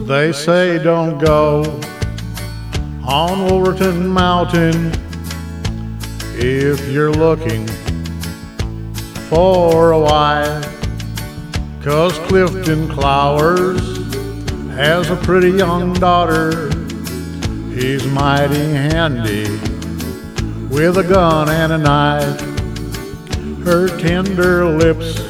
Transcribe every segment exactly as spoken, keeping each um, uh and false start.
They say don't go on Wolverton Mountain if you're looking for a wife, 'cause Clifton Clowers has a pretty young daughter. He's mighty handy with a gun and a knife. Her tender lips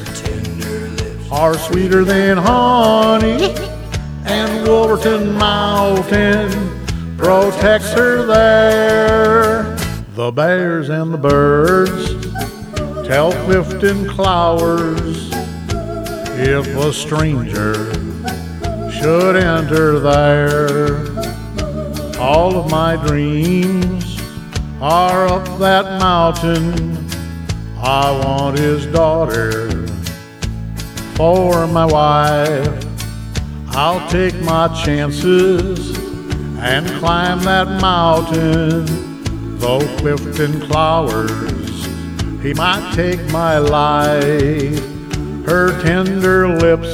are sweeter than honey, and Wolverton Mountain protects her there. The bears and the birds tell Clifton Clowers if a stranger should enter there. All of my dreams are up that mountain. I want his daughter for my wife. I'll take my chances and climb that mountain. Though Clifton Clowers, he might take my life. Her tender lips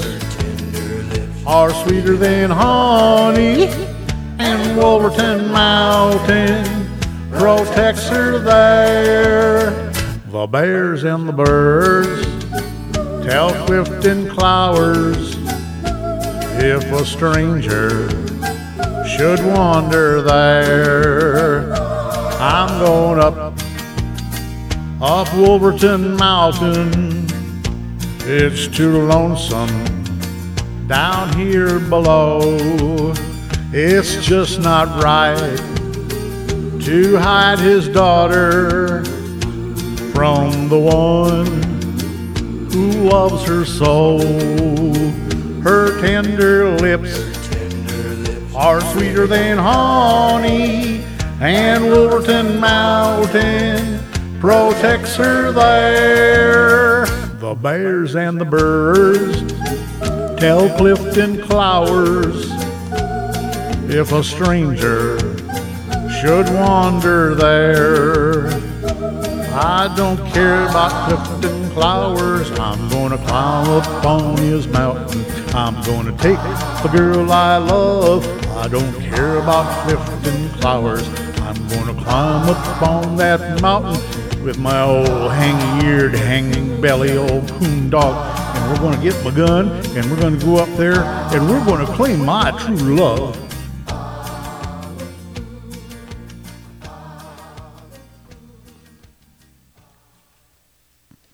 are sweeter than honey, and Wolverton Mountain protects her there. The bears and the birds tell Clifton Clowers if a stranger should wander there. I'm going up, up Wolverton Mountain. It's too lonesome down here below. It's just not right to hide his daughter from the one who loves her so. Her tender lips are sweeter than honey, and Wolverton Mountain protects her there. The bears and the birds tell Clifton Clowers if a stranger should wander there. I don't care about Clifton Clowers. I'm gonna climb up on his mountain. I'm gonna take the girl I love. I don't care about Clifton Clowers. I'm gonna climb up on that mountain with my old hanging-eared, hanging belly old coon dog. And we're gonna get my gun and we're gonna go up there and we're gonna claim my true love.